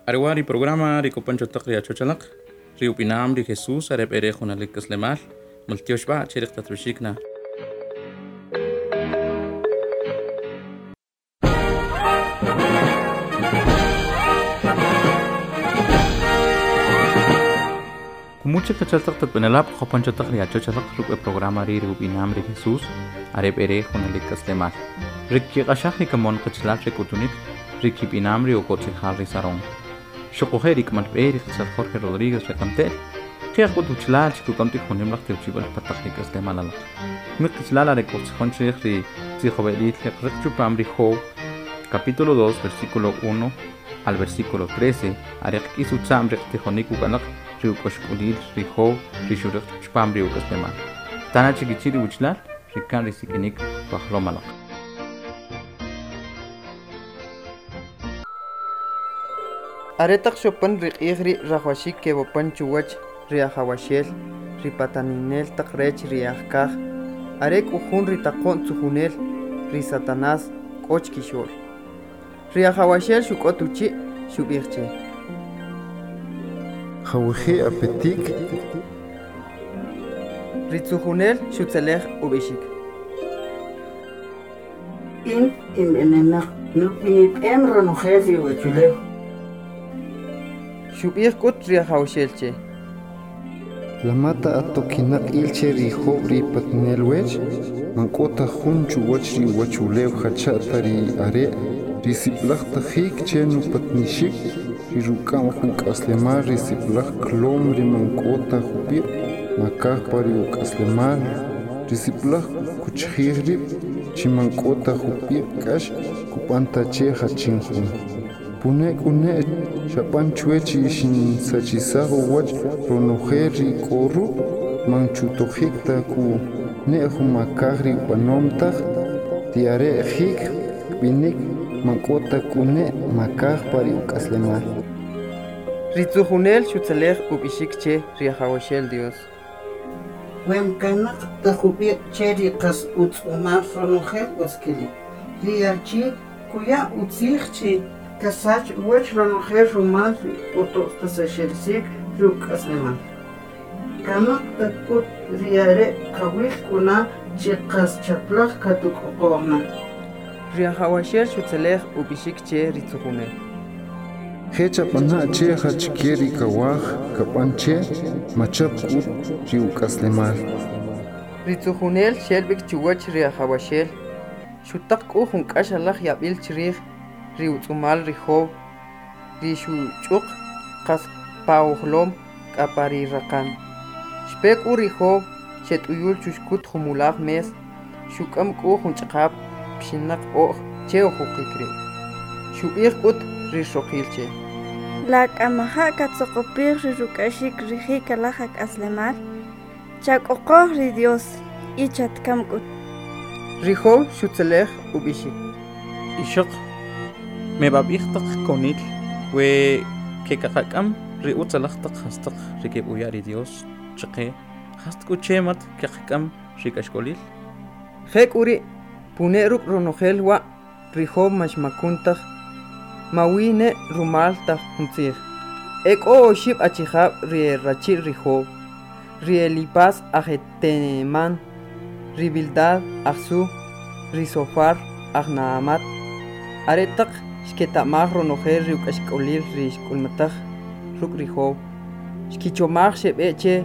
Arewari programa Rico Pancho Takria Chochalak, Rio Pinam de Jesús, Arep Erejuna Likas Lemal, Multioshba, Cherek Tatrushikna. Mucha cachaltak tatpenelap, Jopancho Takria Chochalak, Rupe programa Rio Pinam de Jesús, Arep Erejuna Likas Lemal. Ricky Ashaki Kamon Kachalak Rekutunik, Ricky Pinam Rio Kochi Harry Sarong. شقوهيريك من بيريك سالخورخي رودريغيز رقمتين خيخ قد وشلال شكو كنتي خونيم لختي وشيبال بطاقنيك اسلام على لك ميقت شلال عليك وشخون شيخي تيخو بيليت لك رقشو بامري خو capítulo 2 versículo 1 al versículo 13 arek kisu tsam rekti khoniku kanak riu koshkulil riho rishurek chpamri ukasleman tana chikichiri uchlal rikan risikinik bahlomalak. Aretak shopan riqigri rahwashik kebopan chuwach riahawashel ripataninel takrech riahkaj arek ujun ritakon tsuhunel risatanas kochkishol riahawashel shukotuchi shubirche Hawaji apetik ritsuhunel shutzelej ubishik in enena no pinit enro no jefe wachule shubir kut riahawashelche Lamata atokinak ilche riho ripatnelwech mankota junchu wachri wachulew hachatari are risiplach tajik chenu patnishik rirukam huk aslemar risiplach klom rimankota hupir makah pari uk aslemar risiplach kuchhirib chimankota hupir kash kupanta che hachinjun Punek une shapan chuechi shin sachisaho wach ronojeri koru manchutojikta ku nehu makahri panomtah tiare hik binik mankota kune makah pari ukaslemar ritsuhunel shutzelej ubishikche riahawashel Dios Wem kanak tahubi cheri kas utsumar ronojel oskili liachi kuya utsichchi Kasach wach ronojel rumal otos tasashersik ruk asleman. Kamak takut riare kawil kuna chikas chaplach katuk oqorna. riahawashel shutzelej ubishikche ritsuhunel Hecha pana che hachkeri kawaj kapanche machap ut riukaslemar ritsuhunel shelbik chuwach riahawashel shutak uhun kashalaj yabil chirij riutzumal riho rishuchuk qas pauhlom kaparirakan shpek uriho shetuyul chushkut humulaj mes shukam kuhun chaqap pshinak oh cheo hukikri shubir kut rishoqilche La kamaha katsokopir rirukashik rihika lajak aslemal chakoqoh ri Dios ichat kamkut riho shutzelej ubishik Ishok mebabiktak konil we kekakakam riutzalaktak hastak rikeb uyari Dios chaqe hastku chemat kekakam rikashkolil Hek uri puneruk ronojel wa riho mashmakuntah mawine rumal tah huntzir eko shib achihab rachir riho rielipas ajeteneman ribildad ahsu risofar ahnaamat aretak shketamah ronojel riukashkolil rishkulmatah ruk riho shkichomah shebeche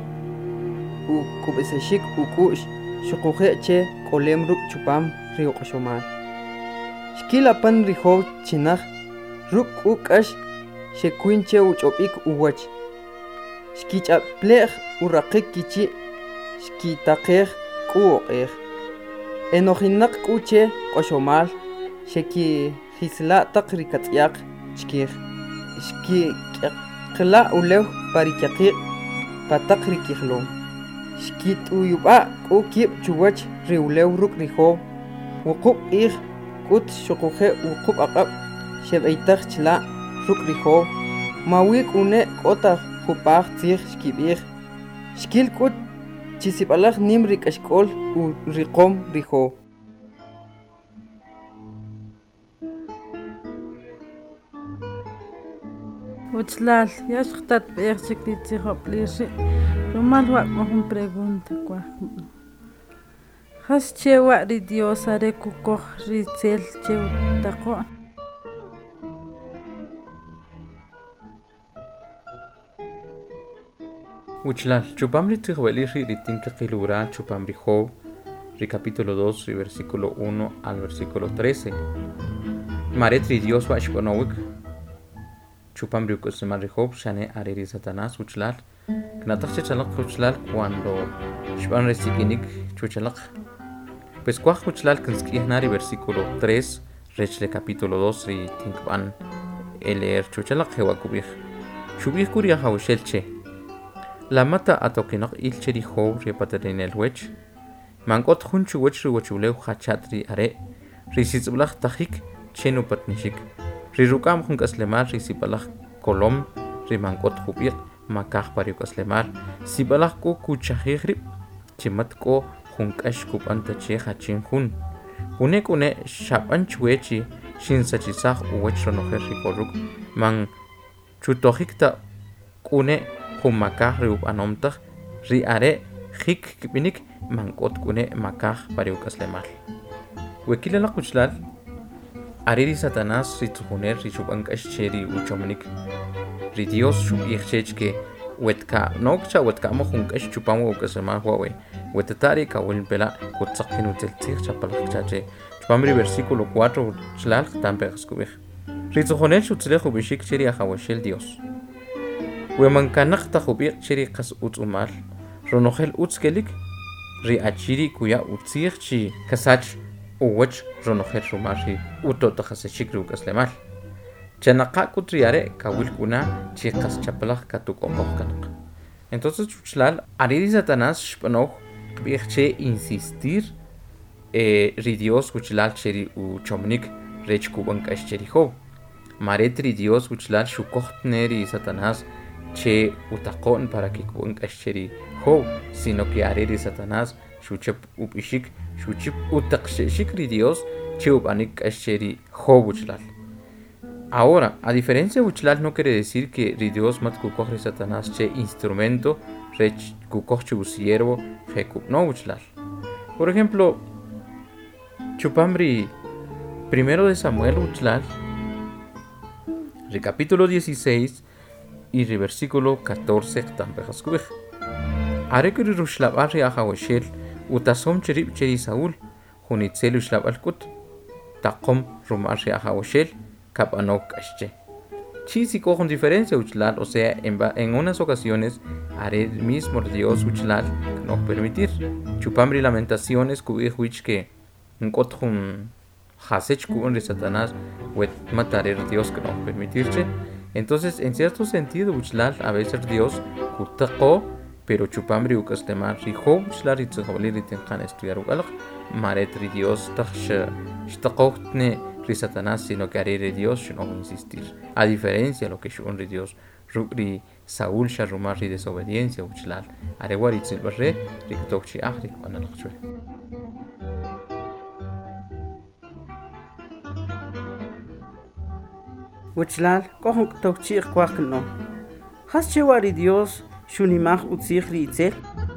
u kubeseshik ukush shukujeche kolem ruk chupam riuqashomal shkilapan riho chinaj ruk ukash shekuinche uchopik uwach shkichaplej uraqik kichi shkitaqej kuoqej enojinak kuche qoshomal sheki hisla taq rikatz'yaq chkij shkiqla ulew parichaqiq pataq rikijlom shkit'uyub'a k'ukib chuwach riulew ruk riho wuqub ij kut shuquje wuqub aqab sheb'eytaj chla ruk riho mawik une k'ota jupaj tzij shkib'ij shkil kut chisib'alaj nim rik'axk'ol u riqom riho Uchlal, ya shtat perchikti hoplishi. Rumal wa mohun pregunta kwa. Has chewa ri Dios are kuko ri tsel chew tako. Uchlal, chupamri tihuelishi ritinka kilura chupamri Job, ri capítulo 2, ri versículo 1 al versículo 13. Maretri Dios wa shponowik. Chupamri ukusimari Job, shane areri Satanás, uchlal. Knatache chalak uchlal cuando shpan resikinik chuchalak. Pues cuaj uchlal kinskihnari versículo 3, rechle capítulo 2, ri tinkban leer chuchalak hewakubih. Shubih kuria hawshelche. La mata atokinak ilcheri Job repatarin el wech. Mankot hunchu wech riwachuleu hachatri are. Risitsblach tahik chenu patnishik. Rirukam hunkaslemar risipalach kolom rimankot hubir makah pariukaslemar. Sibalach ko kuchahigrib chimat ko hunkash kupanta che hachin hun. Une shapan chuechi shin sachisach uwech ronoher rikolruk. Man chutohikta kune humakah riup anomtah ri are hik kipinik mankot kune makah pariukaslemar. Wekila uchlal Ariri Satanás ritzuhuner richubankash cheri uchomanik. Ri Dios shubichech que wetka nokcha wetka mohunkash chupamo ukasema huawe. Wetatari kawil pela kutsakin uteltzir chapalchache. Chupamri versículo 4 chlal tampejaskubich. Ritzuhuner shutzlejo bishik cheri ahawashel Dios. Wemankanak tahubir cheri kas utzumal. Ronohel utzkelik ri achiri kuya utzirchi kasach uwech ronoher rumari utotajasechik rukaslemal. Chanaqa kutriare kawil kuna chiqas chapalaj katukoqojkanaq. Entonces chuchlal ariri Satanás shpanoj kbirche insistir ri Dios chuchlal cheri uchomnik rech kubankash cheri Job. Maretri Dios chuchlal shukohtneri Satanás che utaqon para que kubankash cheri Job, sino que ariri Satanás shuchep upishik shuchip utaqshishikri Dios chiubanik asheri Job uchlal. Ahora, a diferencia de uchlal no quiere decir que Dios mat kukohri Satanás che instrumento rech kukohchi usiervo hekup no uchlal. Por ejemplo, chupamri primero de Samuel uchlal, capítulo 16 y versículo 14 tampejaskuj. Arekuri rushlabari ahawashel utasom cherib cheri Saúl, junitzelu shlabalkut, taqom rumarri ahawashel, kapanok ashche. Chisi con diferencia uchlal, o sea, en unas ocasiones haré el mismo Dios uchlal no permitir. Chupamri lamentaciones kubihuich que nkotjun hasech kubun de Satanás, wet matar Dios que no permitirche. Entonces, en cierto sentido, uchlal a veces Dios kutaqo, pero chupamri ukastemar rijo uchlal itzjabali ritinqan estudiar ugalaq maretri Dios tax shtaqohtne ri Satanás, sino que haré Dios no insistir. A diferencia de lo que shun ri Dios ri Saúl sharumar ri desobediencia uchlal haré waritzil barre ri tokchi ahri wanalaqchwe. Uchlal kohon tokchi kwakno. Has chewari Dios shunimach utzich ritzel.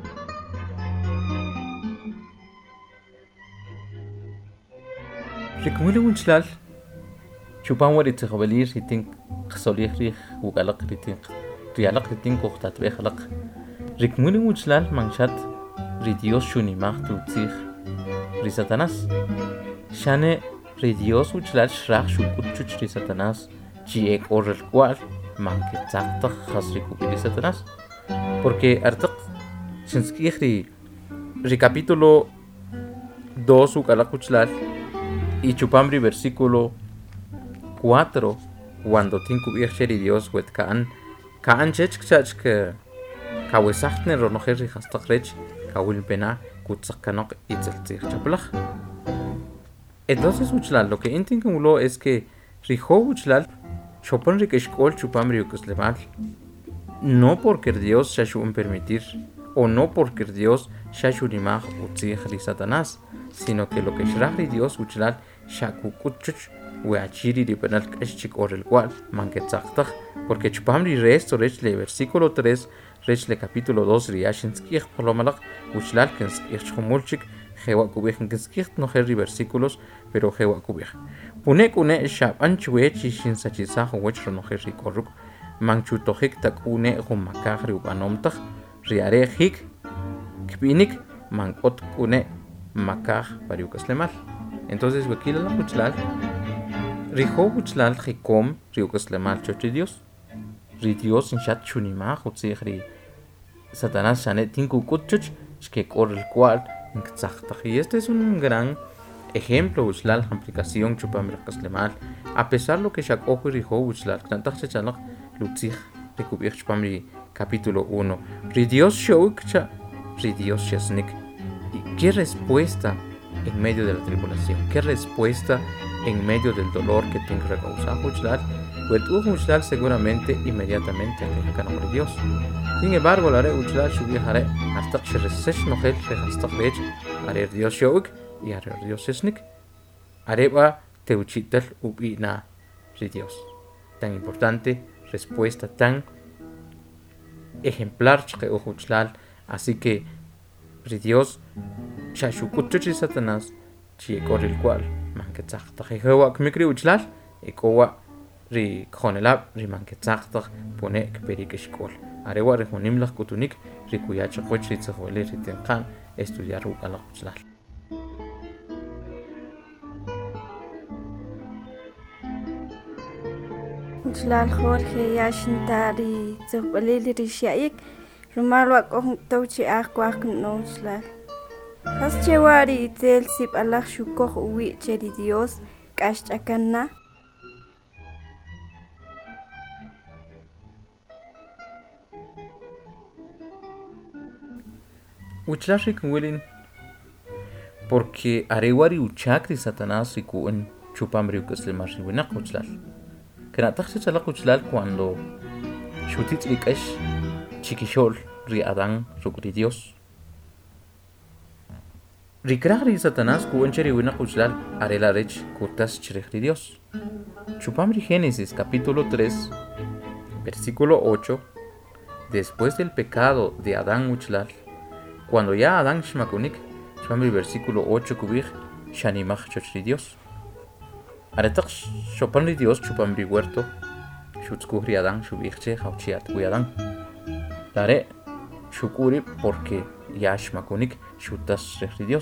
Rikmuli uchlal chupan waritzjabalir ritin qsolih ri ugalaq ritin rialaq ritin qohtat behlaq. Rikmuli uchlal manchat ri Dios shunimach utzich ri Satanás. Shane ri Dios uchlal shrach shukutchuch ri Satanás. Chiek orel cual manque tzaqtaq hasrikupili Satanás. Porque artaq shinskihri ri capítulo 2 ukalakuchlal y chupamri versículo 4 cuando tinkubircheri Dios wet kaan chechchach que kawesachtne ronoherri hastaqrech kawil pena kutzaqkanok itzaltzir chaplaj. Entonces uchlal lo que intinkumlo es que rijo uchlal Chopon rikeshkol chupamri ukaslemal. No porque Dios shashun permitir, o no porque Dios shashunimach utzih ri Satanás, sino que lo que shrah ri Dios uchlal shakukuchuch Huachiri ri penal kashchik or el cual manquetzaktaj, porque chupamri resto rechle versículo 3, rechle capítulo 2 riashinskij polomalak, uchlal kenskij chumulchik, jewa kubij kenskij no herri versículos, pero jewa kubij. Punek une shab anchuechi shin sachisaj wechro no herri korruk, manchutojik tak une humakaj riubanomtaj, riare hik, kpinik, mankot une makaj pariukaslemal. Entonces, huequila la uchlal, rijo uchlal jikom riukaslemal chochi Dios. Ri Dios en chat chunima, ri Satanás shanet tinku kutchuch, que corre el cual en ktzachtaj. Y este es un gran ejemplo uchlal, aplicación chupam riukaslemal. A pesar lo que shakohu rijo uchlal, tantaj chechalak lutzij recubir chupam ri capítulo 1. Ri Dios showikcha, ri Dios shesnik. ¿Y qué respuesta en medio de la tribulación? ¿Qué respuesta en medio del dolor que tengo que causar? Uchlal seguramente inmediatamente a nombre de Dios. Sin embargo, la Uchlal shubiharé hasta que resesh no hel hasta que haré Dios showik y haré Dios esnik. Areba teuchitel ubina de Dios. Tan importante, respuesta tan ejemplar que Uchlal. Así que Dios shashukutuchi Satanás chi corre el cual manquetzachta jewa kmikri uchlal ekowa ri khonelab ri manquetzachta pone kperikeshkol arewa ri honimlach kutunik ri kuyach qoch ri tsahole ri tenqan estudiar ukala uchlal. Uchlal Jorge yashintari tsopalili ri shaik rumalwa kohun tauchi akwak no uchlal. Haschewari itel sip Allah shukoh uwi cheri Dios kashchakanna. Uchlashi kunwilin porque arewari uchakri Satanás rikuen chupamri ukaslemar riwinak uchlal. Kenataxi chalak uchlal cuando shutit rikash chiquishol ri Adán rukri Dios. Rikrahri Satanás kuencheri wina uchlal arela rech kurtas chirehri Dios. Chupamri Génesis capítulo 3 versículo 8. Después del pecado de Adán uchlal, cuando ya Adán shmakunik, chupamri versículo 8 kubij shanimach chochri Dios. Aretak chupamri Dios chupamri huerto shutzkuhri Adán shubijche hauchiat wi Adán. Lare shukuri porque ya shmakunik shutas rehri Dios.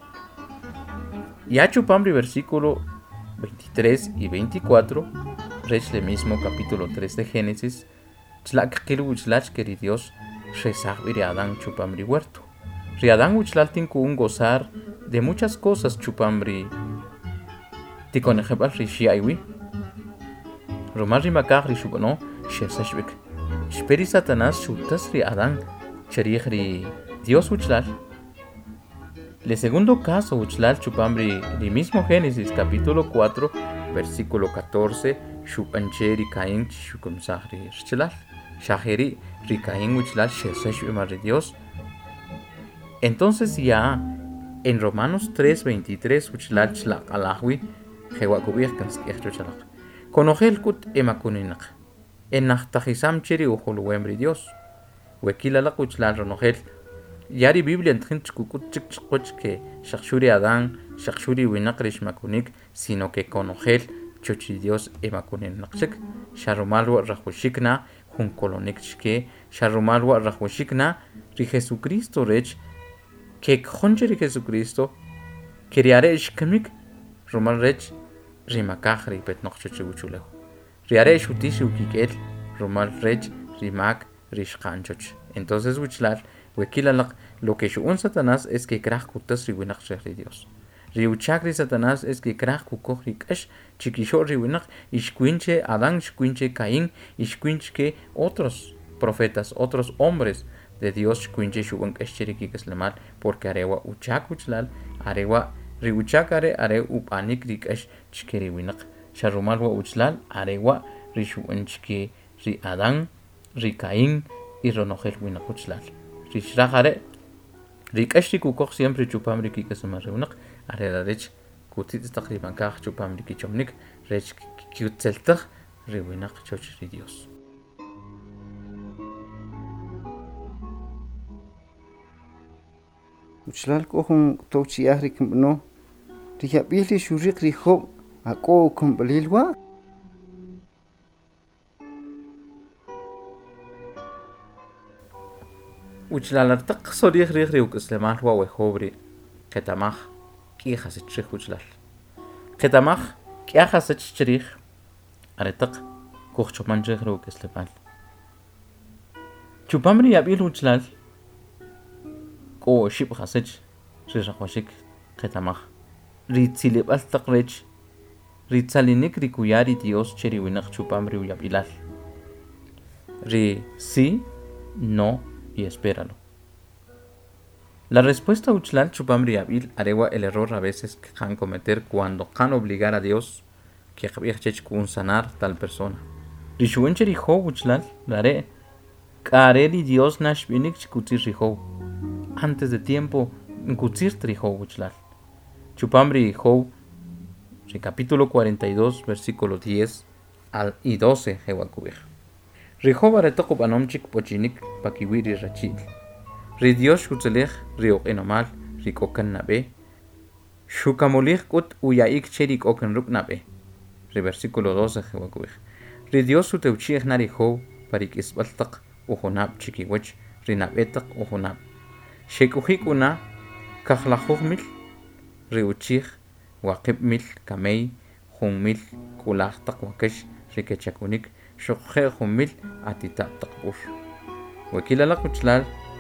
Ya chupamri versículo 23 y 24, rechle mismo capítulo 3 de Génesis, tlak kilu uchlach keri Dios, rezahviri Adán chupamri huerto. Ri Adán uchlal tinku un gozar de muchas cosas chupamri tikonejebal ri shiaiwi. Romar ri makah ri shubono shesashvik. Shperi Satanás shutas ri Adán cherihri Dios uchlal. Le segundo caso uchlal chupamri ri mismo Génesis capítulo 4 versículo 14 shupancheri Caín shukumsahri uchlal. Shaheri ri Caín uchlal shesashvimar ri Dios. Entonces ya en Romanos 3:23 uchlal chlak alahwi jewakubih kanskih chalak. Konogel kut emakuninak. En nachtahisam cheri uhuluwemri Dios. Wekilalak uchlal ronogel. Yari Biblia entrin chukukut chikchkoch que shakshuri Adán, shakshuri winakrish makunik, sino que konogel chochi Dios emakunin nakchik. Sharumalwa rajushikna, junkolonik chike, sharumalwa rajushikna, ri Jesucristo rech, que khonjeri Jesucristo, kiriare ishkamik, romal rech, rimakaj ripet nochochi uchuleho. Riare shutishi ukikel, romal rech, rimak, rishkanchoch. Entonces uchlar, wekilalak, lo que shuun Satanás es que krach kutas riwinak shehri Dios. Riuchakri Satanás es que krach kukoh rikash, chiquisho riwinak, ishquinche Adán, ishquinche Caín, ishquinche otros profetas, otros hombres de Dios, ishquinche shuun kashcheriki kaslemal, porque arewa uchak uchlal, arewa riuchakare are upanik rikash chikeri winak. Sharumalwa uchlal, arewa rishuun chike ri Adán, ri Caín y ronogel winak uchlal. Rishrahare rikashti kukoh siempre chupamri kikasamareunak, are la rech kutit takriban kah chupamri kichomnik, rech kiutzeltaq riwinaq choch ri Dios. Uchlal kohon tochi ahri kumbno riyabili shuriq rihob ako kumbalilwa Uchlalartaq sorih riuk islemal wa wehobri ketamaj kihasich rih uchlal ketamaj kiahasich chrih aretaq kuchchoman riuk islemal chupamri yabil uchlal ko shib hasich riraqwashik ketamaj ritzilibal taqrech ritzalinik rikuyari Dios cheri winaq chupamri yabilal ri sí no y espéralo. La respuesta uchlal chupamri abil arewa el error a veces que can cometer cuando can obligar a Dios que chech kun sanar tal persona. Rishuencheri ho uchlal lare kareri Dios nash binik chikutir riho antes de tiempo kutir triho uchlal. Chupamri ho capítulo 42 versículo 10 y 12 hewakubih. Riho baretoko banomchik pochinik pakiwiri rachil. Ri Dios utzelech riok enomal rikokan nabe. Shukamolich kut uyaik cherik oken ruk nabe. Ri versículo 12 hewakubih. Ri Dios uteuchiech nariho parik isbaltak uhonab chikiwech ri nabetak uhonab. Shekuhik una kahlahuhmil ri uchich waqib mil kamei humil kulahtak wakesh rikechakunik shokhe humil atita takbur. Wakila la kuchlal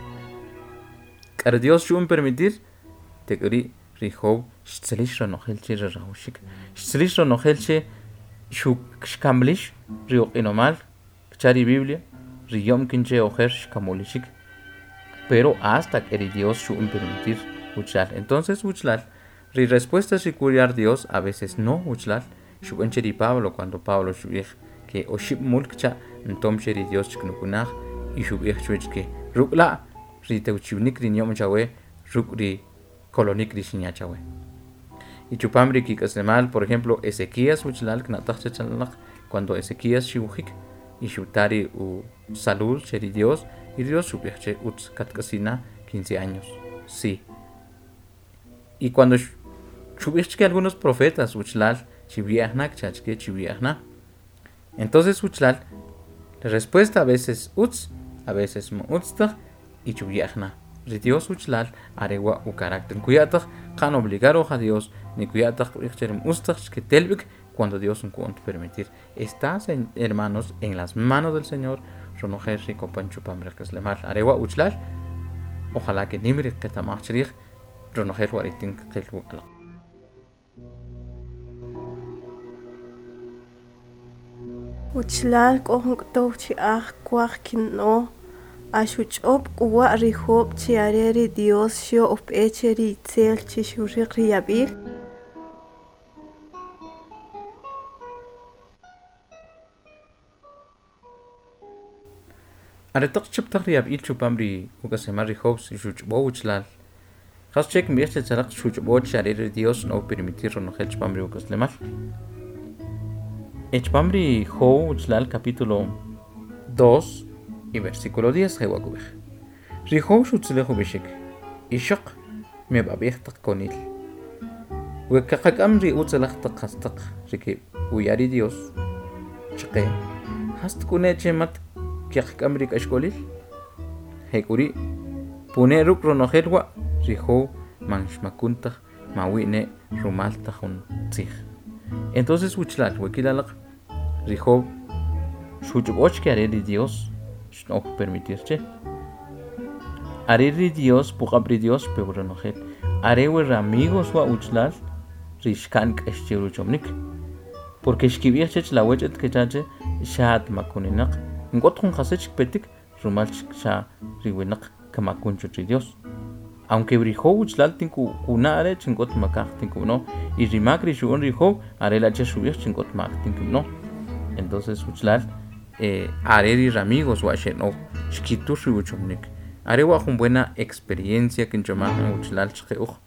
kar Dios shun permitir tegri rihob shtselish ranohelche rahushik shtselish ranohelche shuk shkamlish riok inomal chari Biblia riyom kinche ojer shkamolishik pero hasta que Dios shun permitir uchlal. Entonces uchlal ri respuesta shikuriar Dios a veces no uchlal shubencheri Pablo cuando Pablo shubich que oshib mulkcha entom sheri Dios chiknukunaj y shubich chuech que rukla ri teuchiunik ri nyom chawe ruk ri kolonik ri shiñachawe. Y chupamri kikaslemal, por ejemplo, Ezequías uchlal knataj chachalak cuando Ezequías shubujik y shutari u salud sheri Dios y Dios shubich utz katkasina 15 años. Sí. Y cuando shubich que algunos profetas uchlal chiviahnak chachke chiviahna. Entonces uchlal la respuesta a veces utz, a veces mo utztag y chuviahna. Ri Dios uchlal arewa u carácter kuyatag kan obligar a Dios ni kuyatag ichterem ustag que telvik cuando Dios un cuanto permitir. Estás hermanos en las manos del Señor. Ronojer rico pancho pamrekas lemal arewa uchlal. Ojalá que nimri que tamachrig ronojer waritin kelwu ala. Uchlal kohon tochi kwak kinno ashuchop kuwa rihob chiareri Dios shio op echeri tsel chishuri riabil. Aretak chiptak riabil chupamri ukasemar rihob shuchbo uchlal. Has check mirche tsarak shuchbo chiareri Dios no permitir ronojer chupamri ukaslemal. Echpamri Ho uchlal capítulo 2 y versículo 10 hewakubih. Riho shutzlehu bishik. Ishaq me babih konil. Wekakakamri utzalach takastak rike uyari Dios. Chaqe. Hast kune chemat kiakamri kashkolil. Hekuri pune ruk ronoherwa riho manshmakunta mawine rumalta hun tzih. Entonces uchlal wekilalak rijo shuchboch que haré Dios no permitirche haré Dios puqabri Dios pero no het haré wer amigos wa uchlal rishkan kashchiruchomnik porque escribir chech la wechet que chache shat makuninak ngotun khasech petik rumalch sha riwenak kamakunchu Dios. Aunque brijo uchlal tinku kunare chingot makaj tinku no y rimakri shuon rijo haré la cheshubir chingot mak tinku no. Entonces uchlal haré rir amigos wa sheno shkitu shuchumnik haré wa con buena experiencia que chama uchlal chqeuj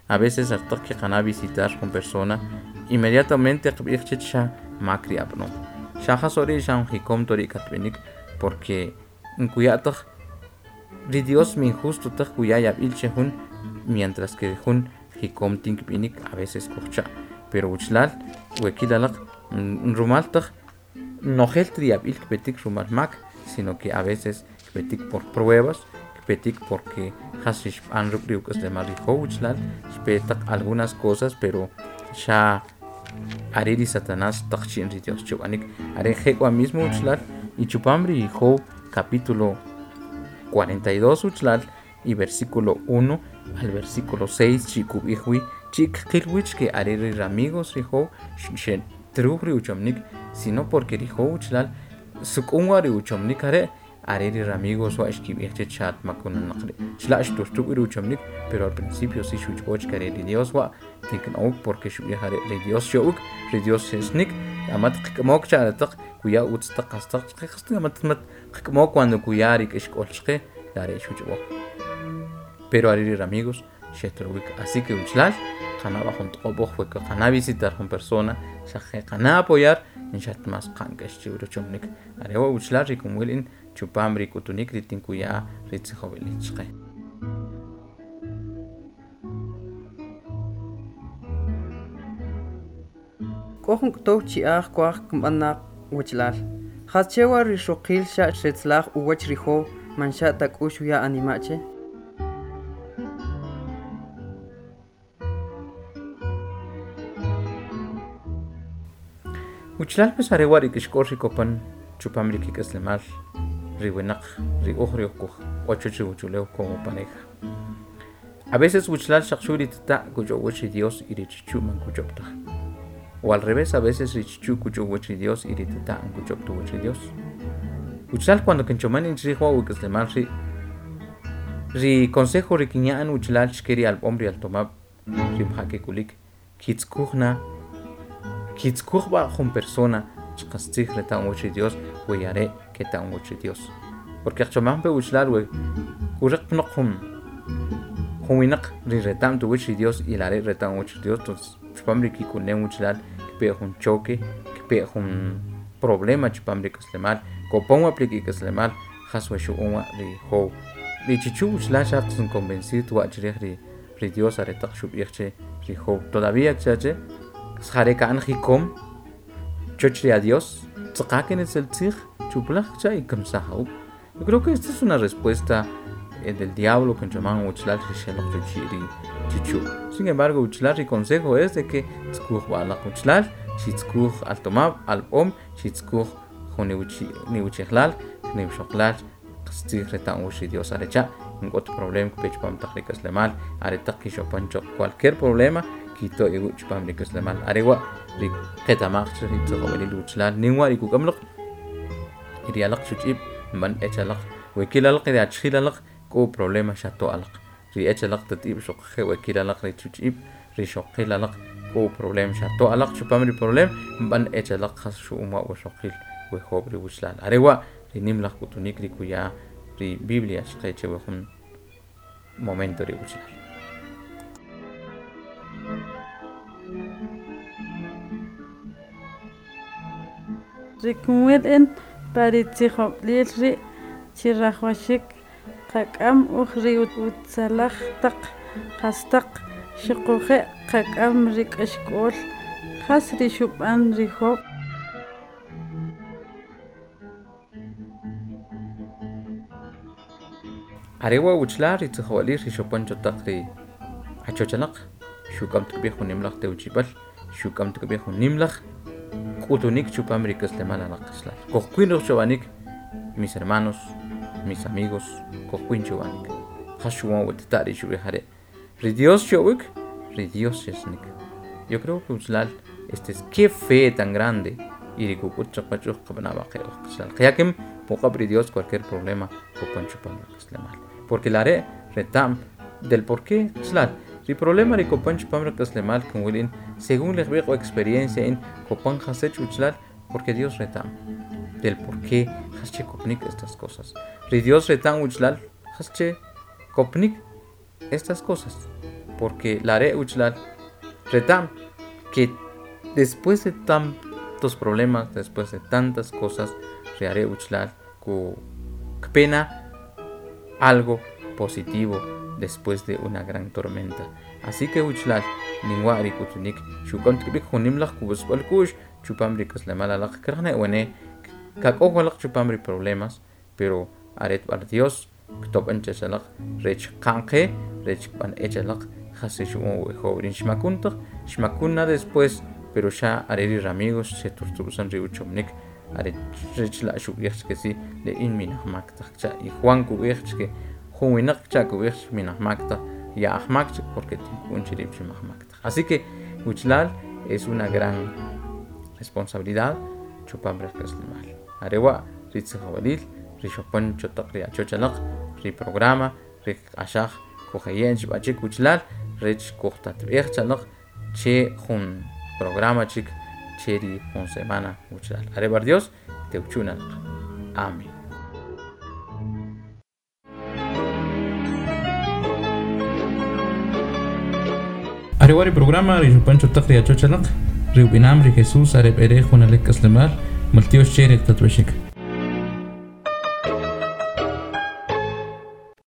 a veces hasta que gana visitar con persona, inmediatamente sha macri abno. Shaha sori shan hikom tori katbenik, porque en cuyatag ri Dios mi injusto tag kuyayab ilchehun, mientras que hun hikom tinkbinik a veces kocha. Pero uchlal, wekilalak, rumaltag, no geltriab ilkbetik rumal mak, sino que a veces betik por pruebas, betik porque hasish anrubriuk es de marijo uchlal, betak algunas cosas, pero ya ariri Satanás tachin ri Dios chubanik, are jekwa mismo uchlal, y chupamri hijo capítulo 42 uchlal, y versículo 1 al versículo 6 chikubihwi, chik kilwich que ariri amigos hijo, shen trubri uchomnik, sino porque hijo uchlal, sukunwari uchomnik are, ariri amigos wa ishkibihche chat makunan nakre, chlash tushtubiru uchomnik, pero al principio sí shuchoch que ariri Dios wa, tiken auk porque shubihare re Dios shouk, re Dios shesnik, amat kikmok charatak, kuya utstak astak, kikastin amat kikmok cuando kuyarik ishkolchke, dare shuchobo. Pero ariri amigos, shetrubik, así que uchlal, kana bajón toboch fue que kana visitar con persona, shaje kana apoyar, en chat más kankesh chibro chomnik, arewa uchlal rikumwilin, chupamri kutunik ritinkuya ritzijobilichke. Kohon tochi ach kwach kumana uchlal. Hachewa rishokil sha shetzlach uwach riho mansha takushu ya animache. Uchlal pues arewa rikishkor rikopan chupamri kikaslemal riwenak riuhriukuj ochochiuchuleo como pareja. A veces uchlal shakshuri tata kuyowachi Dios y richichu man kuyopta. O al revés, a veces richichu kuyowachi Dios y ritata kuyoptuwachi Dios. Uchlal cuando kenchoman inchrijo ukaslemal ri consejo rikiñaan uchlal shkeri al hombre al tomab rimhake kulik kitskujna kitskujba con persona chkastig retan wachi Dios weyare que tan wachi Dios. Porque achomam pe uchlal we kurek nokhum huminak ri retan tu wachi Dios y la retan wachi Dios tos chpamri ki kunen uchlal que pe un choque que pe un problema chpamri kaslemal ko pon apliki kaslemal haswa shu unwa ri ho ri chichu uchlal shat sun convencido wachri ri Dios aretak shub irche ri ho todavía chache shareka anjikom chochri a Dios tsaqaken es el tzig chuplach chay kamsahau. Yo creo que esta es una respuesta del diablo que llaman uchlal shishelo chochiri chichu. Sin embargo, uchlal y consejo es de que tzkuj ala uchlal, shitzkuj al tomab al om, shitzkuj ni uchichlal, ni ushoklal, tzig retan ushi Dios arecha. En otro problema que pechpam takricas le mal, aretak ki chopancho cualquier problema quito y uchpam ricas le mal. Arewa ri ketamach ri tzogobeli uchlal ningwa ri kukamlok irialak chuchib man echalak wekilalak ri achhilalak ko problema shato alak ri echalak tatib shokhe wekilalak ri chuchib ri shokhilalak ko problem shato alak chupam ri problem man echalak khas shu uma wa shokhil we khob ri uchlal. Arewa ri nimlak kutunik ri kuya ri Biblia shqeche we khun momento ri uchlal. Rikumwil en paritzijoblilri chirajwashik qak'am ukhri utsalaj taq qastaq shiquje qak'am rik'ashk'ol qas rixub'an rijob Arewa uchlar ritzijobalir rishopancho taqri achochalaq shukam tukbiejo nimlaq teuchipal shukam tukbiejo nimlaq kutunik chupamri kaslemal anaqislar koqquin rochabanik mis hermanos mis amigos koqquin chubanik hashuwan wetitari shubihare ri Dios showik ri Dios esnik. Yo creo que uchlal este es qué fe tan grande y rikukut chaqachuq qabnaba qeoqsal qiyakim poqabri Dios cualquier problema kopan chupamri kaslemal. Porque la re retam del por qué uchlal el problema de copan chupamra kaslemal con Wilin según les veo experiencia en copan hasech uchlal porque Dios retam del por qué hasche kopnik estas cosas. Ri Dios retam uchlal hasche kopnik estas cosas. porque la re uchlal retam que después de tantos problemas, después de tantas cosas, reare uchlal ku pena algo positivo después de una gran tormenta. Así que uchlal ningwari kutunik shukon tibik hunimlach kubus balkush chupamri kaslemala lach krane wene kakowalach chupamri problemas, pero aret bar Dios ktop anchachalach rech kanke rech pan echalach hasishu wejorin shmakunta shmakuna después, pero ya areri ramigos se turturusan riuchomnik aret rech la shuyach que si le inminah makta y Juan kubich que Juinak Chakubich Minahmakta y Ahmakta porque un chirip Mahmakta. Así que Uchlal es una gran responsabilidad chupambre caslimal. Arewa Ritzahabalil, Rishopan Chotakria Chochalak, Riprograma, Rik Ashach, Kohayench Bachik Uchlal, Rich Kohtat Echalak, Che Hun programa chik Cheri Hun semana Uchlal. Arebar Dios, Teuchunal. Amén. Arewari programa Rishupancho Takria Chochalak, Riubinam, Jesús, Areb Ere, Junalek Aslemar, Maltios Cherek Tatueshik.